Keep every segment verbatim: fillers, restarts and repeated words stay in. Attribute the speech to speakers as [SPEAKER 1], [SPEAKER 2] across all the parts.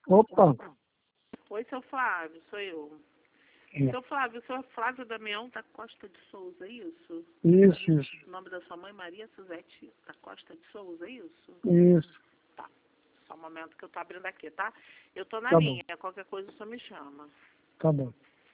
[SPEAKER 1] Opa,
[SPEAKER 2] Oi, seu Flávio, sou eu.
[SPEAKER 1] é,
[SPEAKER 2] Seu Flávio, o senhor Flávio Damião da Costa de Souza, é isso?
[SPEAKER 1] isso, isso,
[SPEAKER 2] O nome da sua mãe, Maria Suzete da Costa de Souza, é isso?
[SPEAKER 1] isso,
[SPEAKER 2] Tá. Só um momento que eu tô abrindo aqui, tá? Eu tô na
[SPEAKER 1] tá bom,
[SPEAKER 2] linha, qualquer coisa o senhor me chama.
[SPEAKER 1] tá bom.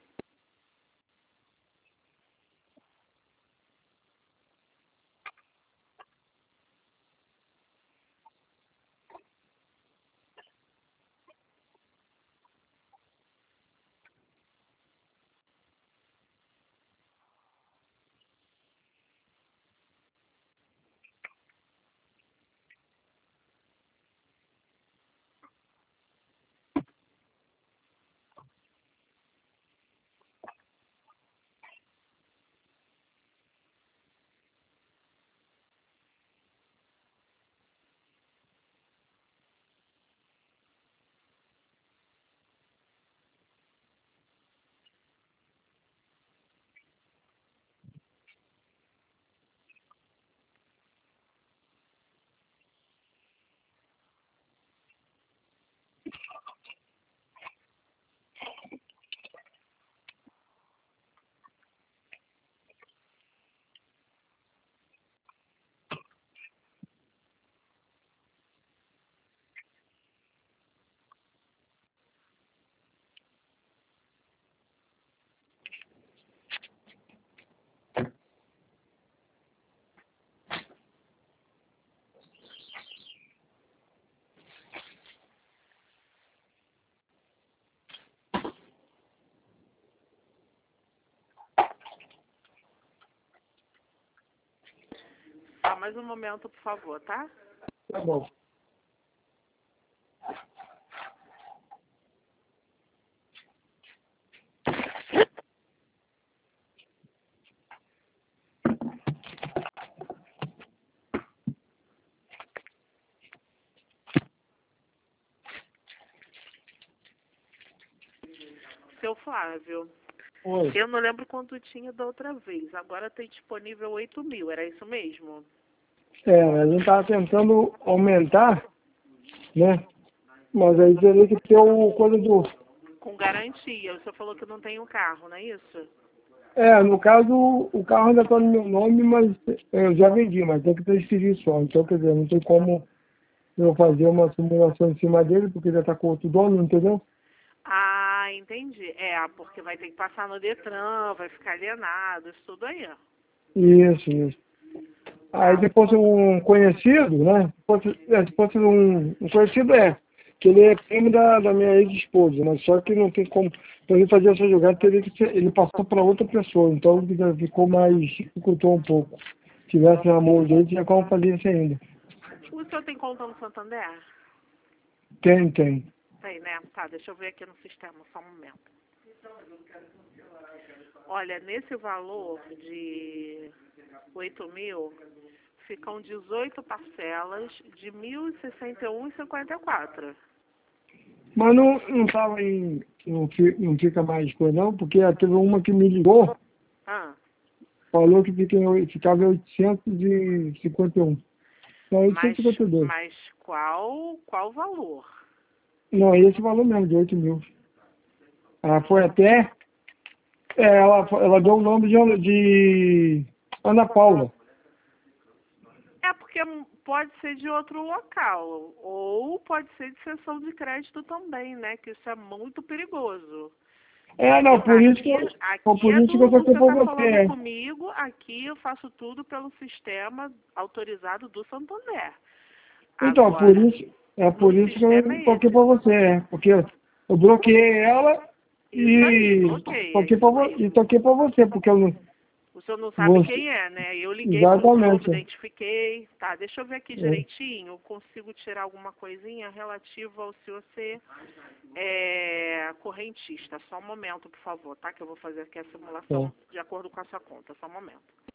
[SPEAKER 2] Só mais um momento, por favor, tá?
[SPEAKER 1] Tá bom.
[SPEAKER 2] Seu Flávio,
[SPEAKER 1] Oi.
[SPEAKER 2] eu não lembro quanto tinha da outra vez. Agora tem disponível oito mil, era isso mesmo?
[SPEAKER 1] É, a gente tava tentando aumentar, né? Mas aí teria que ter o coisa do...
[SPEAKER 2] Com garantia. O senhor falou que não tem um carro, não é isso?
[SPEAKER 1] É, no caso, o carro ainda tá no meu nome, mas eu já vendi, mas tem que transferir só. Então, quer dizer, não tem como eu fazer uma simulação em cima dele, porque já tá com outro dono, entendeu?
[SPEAKER 2] Ah, entendi. É, porque vai ter que passar no Detran, vai ficar alienado, isso tudo aí, ó.
[SPEAKER 1] Isso, isso. Aí
[SPEAKER 2] Tá.
[SPEAKER 1] se fosse um conhecido, né? Se fosse, é, se fosse um, um conhecido, é. Que ele é primo da, da minha ex-esposa, mas só que não tem como. Para ele fazer essa jogada, teria que ser, ele passou para outra pessoa, então fica- ficou mais, dificultou um pouco. Se tivesse na mão dele, tinha como fazer isso ainda.
[SPEAKER 2] O senhor tem conta no Santander?
[SPEAKER 1] Tem, tem.
[SPEAKER 2] Tem, né? Tá, deixa eu ver aqui no sistema, só um momento. Olha, nesse valor de oito mil, ficam dezoito parcelas de mil e sessenta e um e cinquenta e quatro.
[SPEAKER 1] Mas não, não tava em. Não, fi- não fica mais coisa não, porque teve uma que me ligou,
[SPEAKER 2] Ah,
[SPEAKER 1] falou que fica em, oi- ficava em oitocentos e cinquenta e um. Não,
[SPEAKER 2] mas,
[SPEAKER 1] oitocentos e cinquenta e dois.
[SPEAKER 2] mas qual, qual valor?
[SPEAKER 1] Não, é esse valor mesmo, de oito mil. Ela foi
[SPEAKER 2] Hum,
[SPEAKER 1] até. É, ela, ela deu o nome de, de Ana Paula.
[SPEAKER 2] É porque pode ser de outro local, ou pode ser de sessão de crédito também, né? Que isso é muito perigoso.
[SPEAKER 1] É, não,
[SPEAKER 2] Eu,
[SPEAKER 1] por isso que
[SPEAKER 2] aqui,
[SPEAKER 1] eu, então,
[SPEAKER 2] aqui
[SPEAKER 1] por
[SPEAKER 2] é
[SPEAKER 1] isso que eu
[SPEAKER 2] do, o
[SPEAKER 1] toquei
[SPEAKER 2] senhor
[SPEAKER 1] pra
[SPEAKER 2] está
[SPEAKER 1] você.
[SPEAKER 2] falando
[SPEAKER 1] É.
[SPEAKER 2] comigo, aqui eu faço tudo pelo sistema autorizado do Santander.
[SPEAKER 1] Então, por
[SPEAKER 2] Agora,
[SPEAKER 1] isso, é
[SPEAKER 2] no
[SPEAKER 1] por isso que
[SPEAKER 2] sistema
[SPEAKER 1] eu
[SPEAKER 2] é
[SPEAKER 1] toquei
[SPEAKER 2] esse.
[SPEAKER 1] pra você, é. Porque eu, eu bloqueei ela
[SPEAKER 2] Isso aí,
[SPEAKER 1] e
[SPEAKER 2] bloqueia,
[SPEAKER 1] toquei
[SPEAKER 2] isso
[SPEAKER 1] pra, vo- e
[SPEAKER 2] mesmo.
[SPEAKER 1] toquei pra você, porque eu não.
[SPEAKER 2] O senhor não sabe
[SPEAKER 1] Você,
[SPEAKER 2] quem é, né? Eu liguei para o novo,
[SPEAKER 1] exatamente.
[SPEAKER 2] identifiquei. Tá, deixa eu ver aqui
[SPEAKER 1] É,
[SPEAKER 2] direitinho. Eu consigo tirar alguma coisinha relativa ao senhor ser é, correntista. Só um momento, por favor, tá? Que eu vou fazer aqui a
[SPEAKER 1] é.
[SPEAKER 2] simulação de acordo com a sua conta. Só um momento.